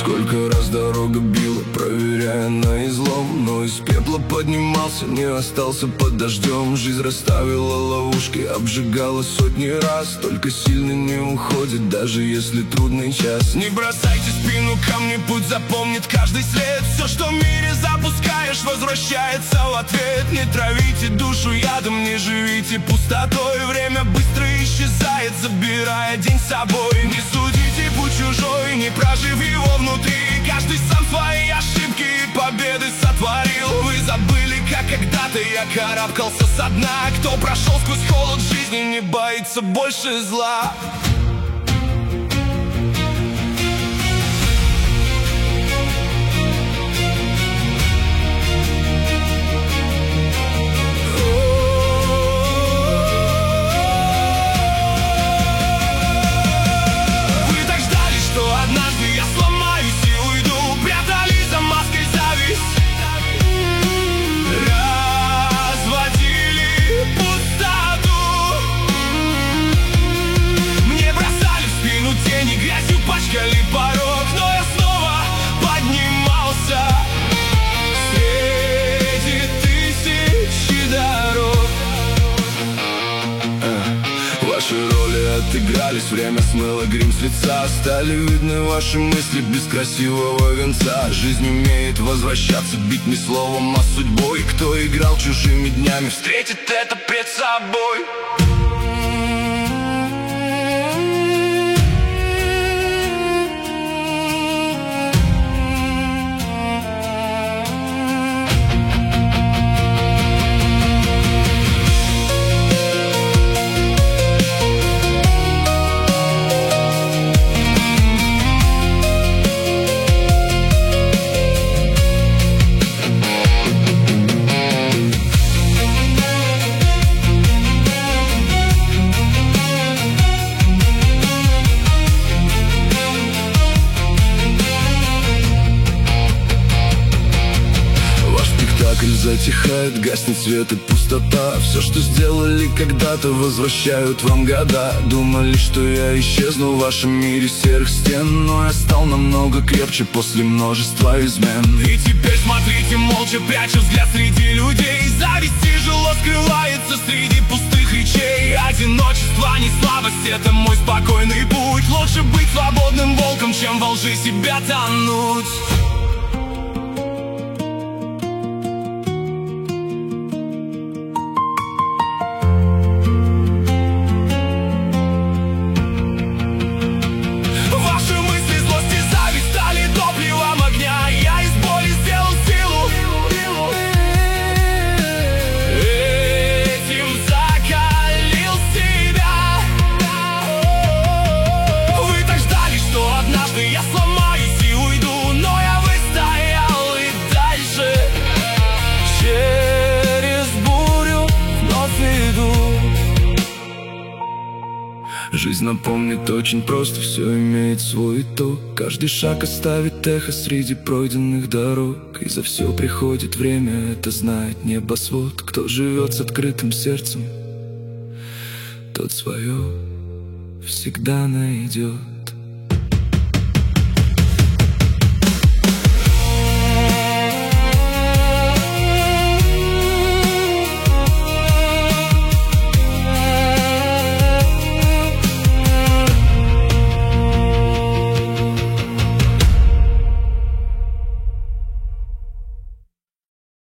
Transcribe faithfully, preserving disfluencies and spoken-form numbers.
Сколько раз дорога била, проверяя на излом, но из пепла поднимался, не остался под дождем. Жизнь расставила ловушки, обжигала сотни раз. Только сильный не уходит, даже если трудный час. Не бросайте спину камни, путь запомнит каждый след. Все, что в мире запускаешь, возвращается в ответ. Не травите душу ядом, не живите пустотой. Время быстро исчезает, забирая день с собой. Не судите путь чужой, не прожив его внутри. Каждый сам свои ошибки и победы сотворил. Вы забыли, как когда-то я карабкался со дна. Кто прошел сквозь холод жизни, не боится больше зла. Порог, но я снова поднимался среди тысячи дорог. э, Ваши роли отыгрались, время смыло грим с лица. Стали видны ваши мысли без красивого венца. Жизнь умеет возвращаться, бить не словом, а судьбой. Кто играл чужими днями, встретит это пред собой. Затихает, гаснет свет и пустота. Все, что сделали когда-то, возвращают вам года. Думали, что я исчезну в вашем мире серых стен, но я стал намного крепче после множества измен. И теперь смотрите молча, пряча взгляд среди людей. Зависть тяжело скрывается среди пустых речей. Одиночество не слабость, это мой спокойный путь. Лучше быть свободным волком, чем во лжи себя тонуть. Я сломаюсь и уйду, но я выстоял и дальше через бурю вновь иду. Жизнь напомнит очень просто, все имеет свой итог. Каждый шаг оставит эхо среди пройденных дорог. И за все приходит время, это знает небосвод. Кто живет с открытым сердцем, тот свое всегда найдет.